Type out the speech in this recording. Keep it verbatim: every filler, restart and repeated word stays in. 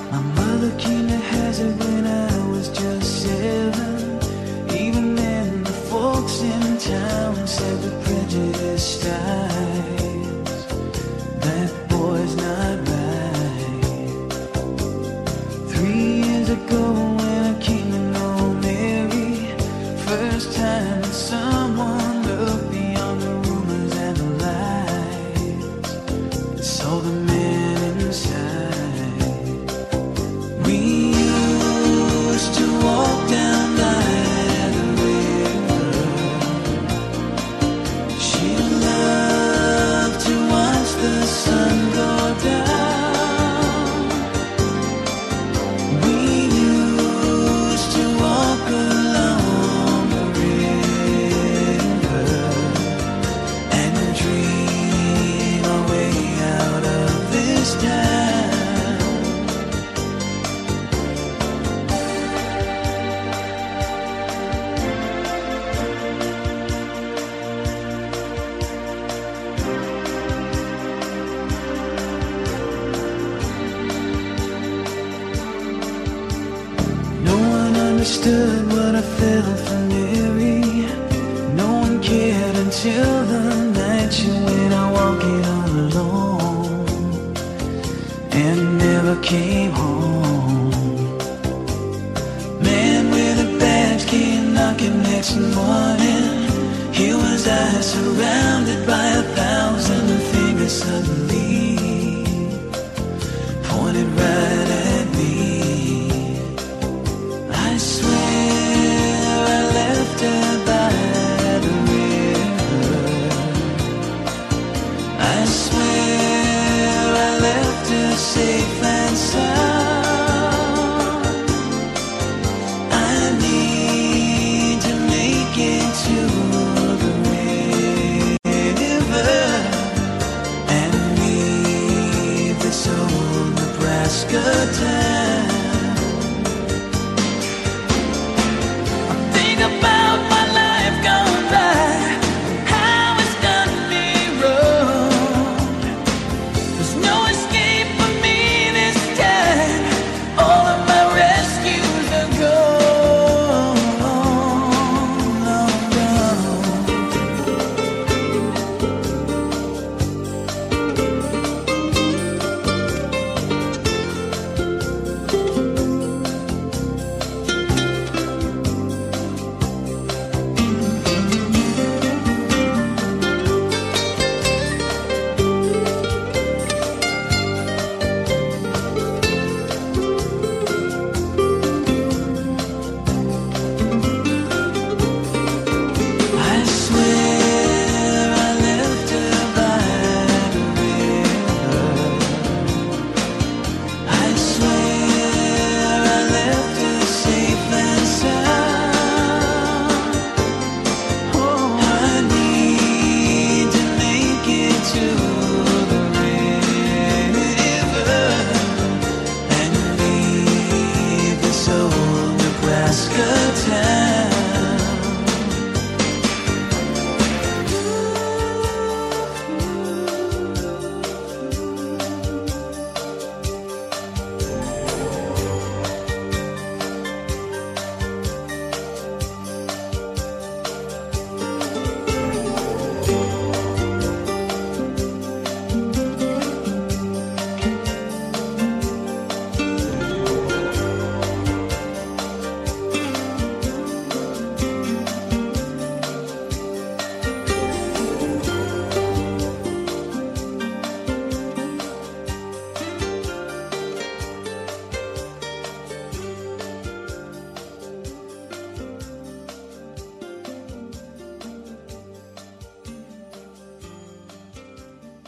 My mother came to hazard when I was just seven. Even then the folks in town said the prejudice styles, that boy's not right. Three years ago when I came to know Mary, first time that someone looked beyond the rumors and the lies and saw the man inside. We used to walk down by the river. She loved to watch the sun go down. We used to walk along the river and dream our way out of this town. No one understood what I felt for Mary. No one cared until the night she went out walking all alone and never came home. Man with a badge came knocking next morning. Here was I surrounded by a thousand fingers suddenly pointed right at me. I swear I left her by the river. I swear I left her safe and sound. I need to make it to the river and leave this old Nebraska town.